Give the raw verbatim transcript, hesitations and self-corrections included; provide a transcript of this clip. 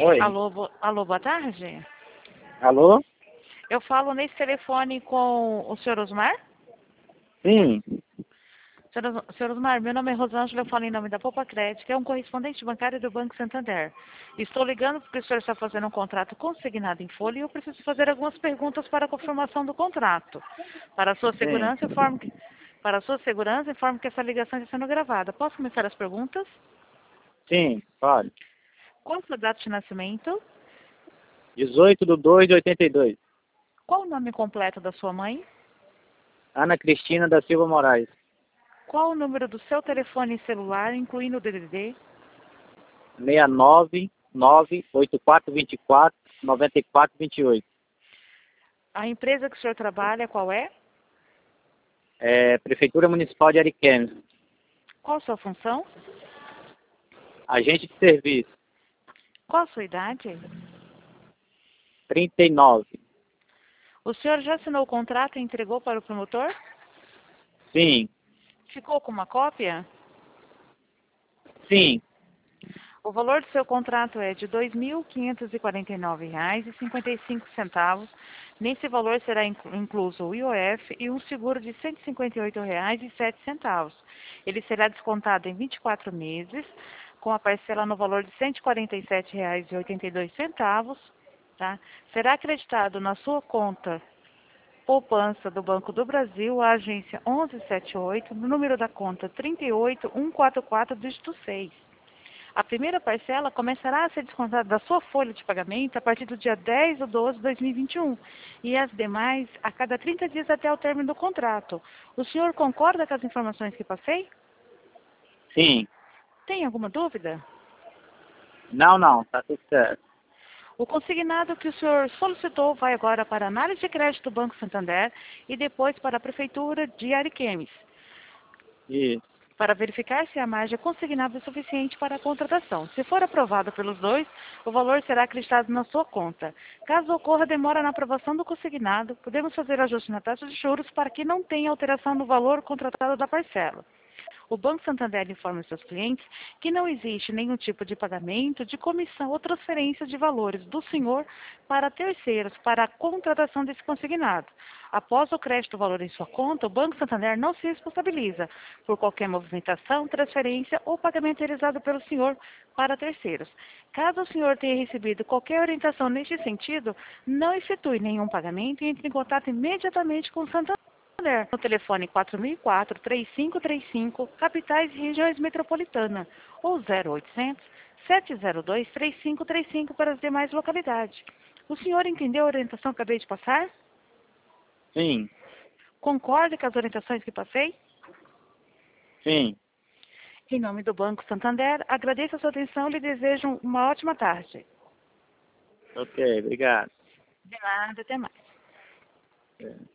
Oi. Alô, bo... Alô, boa tarde. Alô? Eu falo nesse telefone com o senhor Osmar? Sim. Senhor, Os- senhor Osmar, meu nome é Rosângela, eu falo em nome da Poupa Crédito, que é um correspondente bancário do Banco Santander. Estou ligando porque o senhor está fazendo um contrato consignado em folha e eu preciso fazer algumas perguntas para a confirmação do contrato. Para a sua Sim. segurança, informe que... Para a sua segurança, informe que essa ligação está sendo gravada. Posso começar as perguntas? Sim, pode. Qual a sua data de nascimento? dezoito de dois de oitenta e dois. Qual o nome completo da sua mãe? Ana Cristina da Silva Moraes. Qual o número do seu telefone celular, incluindo o D D D? seis nove nove oito quatro dois quatro nove quatro dois oito. A empresa que o senhor trabalha, qual é? É, Prefeitura Municipal de Ariquemes. Qual a sua função? Agente de serviço. Qual a sua idade? trinta e nove. O senhor já assinou o contrato e entregou para o promotor? Sim. Ficou com uma cópia? Sim. O valor do seu contrato é de dois mil quinhentos e quarenta e nove reais e cinquenta e cinco centavos. Nesse valor será inclu- incluso o I O F e um seguro de cento e cinquenta e oito reais e sete centavos. Ele será descontado em vinte e quatro meses, com a parcela no valor de cento e quarenta e sete reais e oitenta e dois centavos. Tá? Será acreditado na sua conta poupança do Banco do Brasil, a agência onze setenta e oito, no número da conta trinta e oito mil cento e quarenta e quatro, dígito seis. A primeira parcela começará a ser descontada da sua folha de pagamento a partir do dia dez de doze de dois mil e vinte e um e as demais a cada trinta dias até o término do contrato. O senhor concorda com as informações que passei? Sim. Tem alguma dúvida? Não, não. Tá tudo certo. O consignado que o senhor solicitou vai agora para a análise de crédito do Banco Santander e depois para a Prefeitura de Ariquemes, Isso. para verificar se a margem é consignável o suficiente para a contratação. Se for aprovada pelos dois, o valor será acreditado na sua conta. Caso ocorra demora na aprovação do consignado, podemos fazer ajuste na taxa de juros para que não tenha alteração no valor contratado da parcela. O Banco Santander informa seus clientes que não existe nenhum tipo de pagamento, de comissão ou transferência de valores do senhor para terceiros para a contratação desse consignado. Após o crédito do valor em sua conta, o Banco Santander não se responsabiliza por qualquer movimentação, transferência ou pagamento realizado pelo senhor para terceiros. Caso o senhor tenha recebido qualquer orientação neste sentido, não efetue nenhum pagamento e entre em contato imediatamente com o Santander no telefone quatro mil e quatro, três cinco três cinco, capitais e regiões metropolitanas, ou zero oitocentos, sete zero dois, três cinco três cinco para as demais localidades. O senhor entendeu a orientação que acabei de passar? Sim. Concorda com as orientações que passei? Sim. Em nome do Banco Santander, agradeço a sua atenção e lhe desejo uma ótima tarde. Ok, obrigado. De nada, até mais. É.